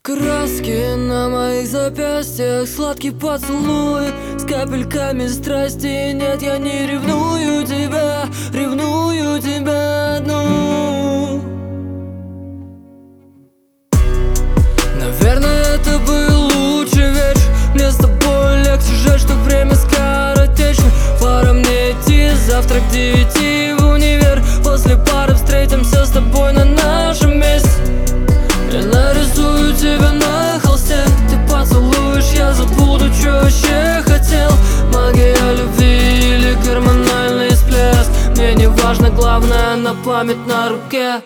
Краски на моих запястьях, сладкий поцелуй с капельками страсти. Нет, я не ревную тебя одну. Наверное, это был лучший вечер. Мне с тобой легче, жаль, что время скоротечно. Пора мне идти, завтра к 9 в универ. После пары встретимся с тобой на нашем месте. Я нарисую тебя на холсте. Ты поцелуешь, я забуду, что вообще хотел. Магия любви или гормональный всплеск, мне не важно, главное на память на руке.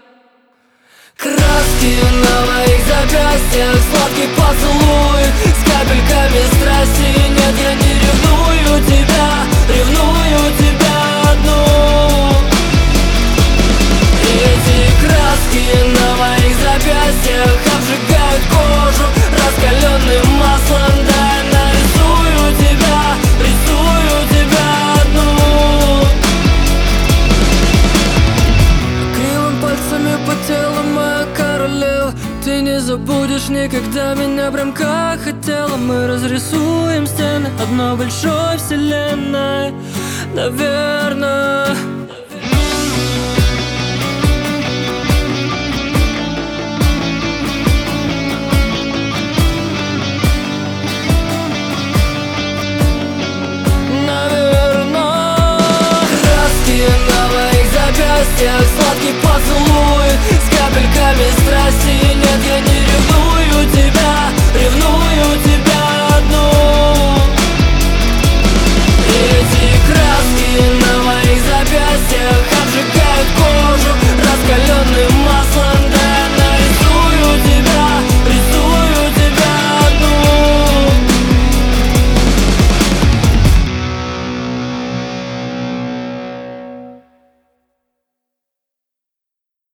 Краски на моих запястьях, сладкий поцелуй с капельками страсти. Нет, я не ревную тебя одну. И эти краски на моих запястьях обжигают кожу раскаленным маслом. Да, я нарисую тебя одну. Кривым пальцами по телу, моя королева. Ты не забудешь никогда меня, прям как хотела. Мы разрисуем стены одной большой вселенной, наверное.